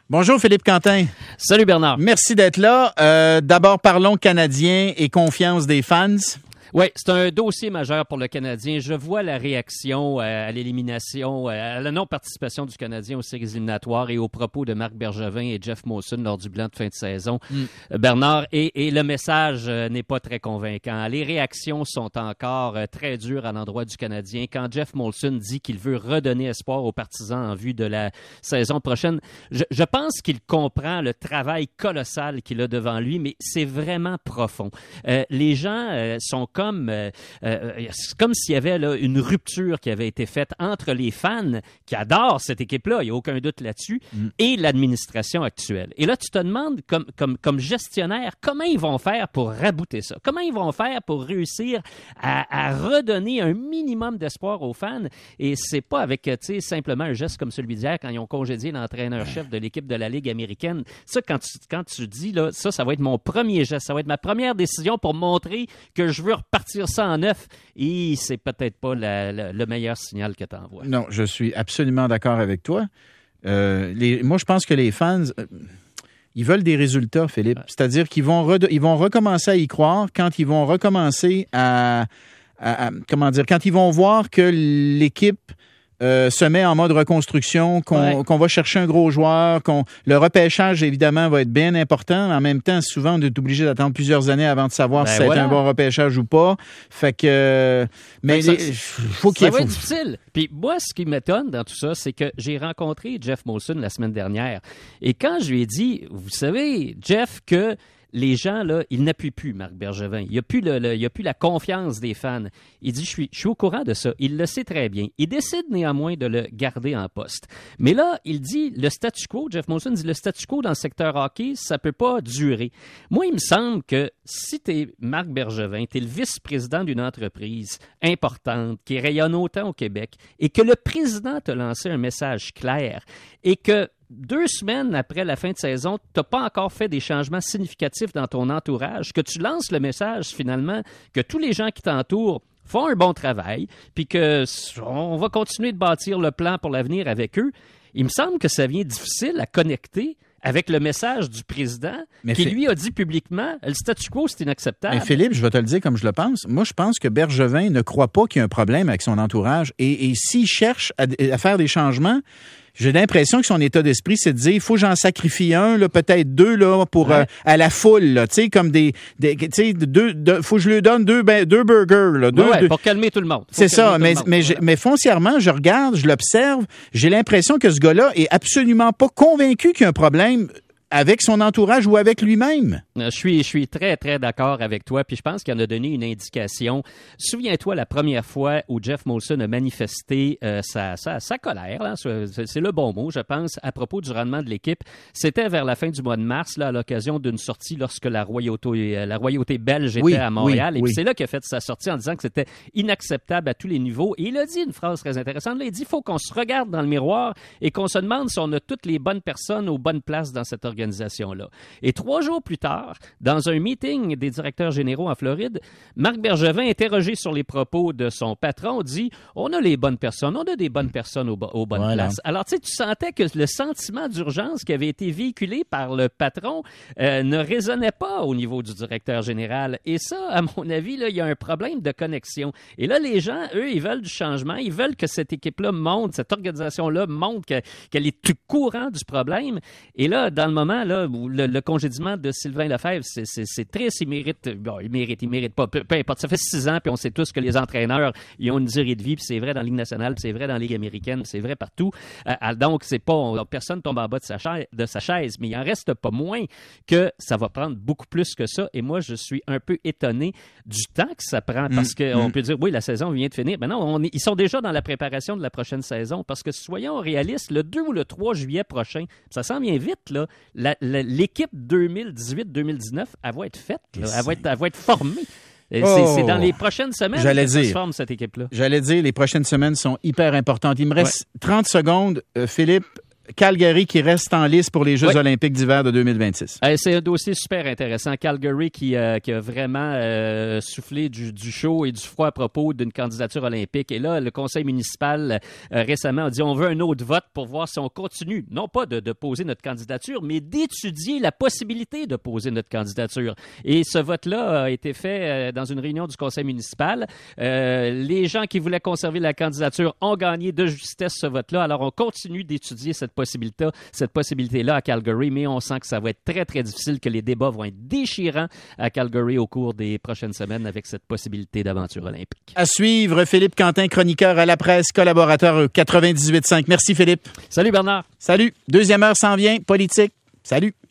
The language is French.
Bonjour Philippe Quentin. Salut Bernard. Merci d'être là. D'abord, parlons Canadiens et confiance des fans. Oui, c'est un dossier majeur pour le Canadien. Je vois la réaction à l'élimination, à la non-participation du Canadien aux séries éliminatoires et aux propos de Marc Bergevin et Jeff Molson lors du bilan de fin de saison. Bernard, et le message n'est pas très convaincant. Les réactions sont encore très dures à l'endroit du Canadien. Quand Jeff Molson dit qu'il veut redonner espoir aux partisans en vue de la saison prochaine, je pense qu'il comprend le travail colossal qu'il a devant lui, mais c'est vraiment profond. Les gens sont comme s'il y avait là, une rupture qui avait été faite entre les fans qui adorent cette équipe-là, il n'y a aucun doute là-dessus, et l'administration actuelle. Et là, tu te demandes, comme gestionnaire, comment ils vont faire pour rabouter ça? Comment ils vont faire pour réussir à redonner un minimum d'espoir aux fans? Et c'est pas avec simplement un geste comme celui d'hier quand ils ont congédié l'entraîneur-chef de l'équipe de la Ligue américaine. Ça, quand tu dis, là, ça va être mon premier geste, ça va être ma première décision pour montrer que je veux repartir ça en neuf, et c'est peut-être pas le meilleur signal que tu envoies. Non, je suis absolument d'accord avec toi. Moi, je pense que les fans, ils veulent des résultats, Philippe. C'est-à-dire qu'ils vont recommencer à y croire quand ils vont recommencer quand ils vont voir que l'équipe se met en mode reconstruction, qu'on va chercher un gros joueur, le repêchage, évidemment, va être bien important. En même temps, souvent, on est obligé d'attendre plusieurs années avant de savoir si c'est un bon repêchage ou pas. Fait que... Mais ça va être difficile. Puis moi, ce qui m'étonne dans tout ça, c'est que j'ai rencontré Jeff Molson la semaine dernière. Et quand je lui ai dit, vous savez, Jeff, que les gens, là, ils n'appuient plus Marc Bergevin. Il n'y a plus la confiance des fans. Il dit, je suis au courant de ça. Il le sait très bien. Il décide néanmoins de le garder en poste. Mais là, il dit, le statu quo, Jeff Molson dit, le statu quo dans le secteur hockey, ça ne peut pas durer. Moi, il me semble que si tu es Marc Bergevin, tu es le vice-président d'une entreprise importante qui rayonne autant au Québec et que le président t'a lancé un message clair et que 2 semaines après la fin de saison, tu n'as pas encore fait des changements significatifs dans ton entourage, que tu lances le message finalement que tous les gens qui t'entourent font un bon travail, puis qu'on va continuer de bâtir le plan pour l'avenir avec eux. Il me semble que ça vient difficile à connecter avec le message du président lui a dit publiquement, le statu quo, c'est inacceptable. Mais Philippe, je vais te le dire comme je le pense. Moi, je pense que Bergevin ne croit pas qu'il y a un problème avec son entourage. Et s'il cherche à faire des changements, j'ai l'impression que son état d'esprit, c'est de dire, il faut que j'en sacrifie un, là, peut-être 2, là, pour à la foule, là, tu sais, comme tu sais, faut que je lui donne 2 burgers, là, pour calmer tout le monde. C'est ça, mais foncièrement, je regarde, je l'observe, j'ai l'impression que ce gars-là est absolument pas convaincu qu'il y a un problème avec son entourage ou avec lui-même. Je suis très, très d'accord avec toi, puis je pense qu'il en a donné une indication. Souviens-toi la première fois où Jeff Molson a manifesté sa colère, là, c'est le bon mot, je pense, à propos du rendement de l'équipe. C'était vers la fin du mois de mars, là, à l'occasion d'une sortie lorsque la royauté belge était à Montréal. Et puis c'est là qu'il a fait sa sortie en disant que c'était inacceptable à tous les niveaux. Et il a dit une phrase très intéressante. Là, il dit, il faut qu'on se regarde dans le miroir et qu'on se demande si on a toutes les bonnes personnes aux bonnes places dans cette organisation-là. Et 3 jours plus tard, dans un meeting des directeurs généraux en Floride, Marc Bergevin, interrogé sur les propos de son patron, dit « On a les bonnes personnes, on a des bonnes personnes aux bonnes places. » Alors, tu sais, tu sentais que le sentiment d'urgence qui avait été véhiculé par le patron ne résonnait pas au niveau du directeur général. Et ça, à mon avis, là, il y a un problème de connexion. Et là, les gens, eux, ils veulent du changement, ils veulent que cette équipe-là monte, cette organisation-là montre qu'elle est tout courant du problème. Et là, dans le moment là, où le congédiement de Sylvain Lefebvre, c'est triste, il mérite pas, peu importe, ça fait 6 ans, puis on sait tous que les entraîneurs, ils ont une durée de vie, puis c'est vrai dans la Ligue nationale, puis c'est vrai dans la Ligue américaine, c'est vrai partout. Donc, c'est pas, personne tombe en bas de sa chaise, mais il en reste pas moins que ça va prendre beaucoup plus que ça, et moi, je suis un peu étonné du temps que ça prend, parce qu'on peut dire, oui, la saison vient de finir, mais non, ils sont déjà dans la préparation de la prochaine saison, parce que soyons réalistes, le 2 ou le 3 juillet prochain, ça s'en vient vite, là, l'équipe 2018-2019, elle va être faite, là. Elle va être formée. C'est dans les prochaines semaines que ça se forme, cette équipe-là. J'allais dire, les prochaines semaines sont hyper importantes. Il me reste 30 secondes. Philippe, Calgary qui reste en lice pour les Jeux olympiques d'hiver de 2026. C'est un dossier super intéressant. Calgary qui a vraiment soufflé du chaud et du froid à propos d'une candidature olympique. Et là, le conseil municipal récemment a dit on veut un autre vote pour voir si on continue, non pas de poser notre candidature, mais d'étudier la possibilité de poser notre candidature. Et ce vote-là a été fait dans une réunion du conseil municipal. Les gens qui voulaient conserver la candidature ont gagné de justesse ce vote-là. Alors, on continue d'étudier cette possibilité-là à Calgary, mais on sent que ça va être très, très difficile, que les débats vont être déchirants à Calgary au cours des prochaines semaines avec cette possibilité d'aventure olympique. À suivre, Philippe Quentin, chroniqueur à la presse, collaborateur 98.5. Merci, Philippe. Salut, Bernard. Salut. Deuxième heure s'en vient, politique. Salut.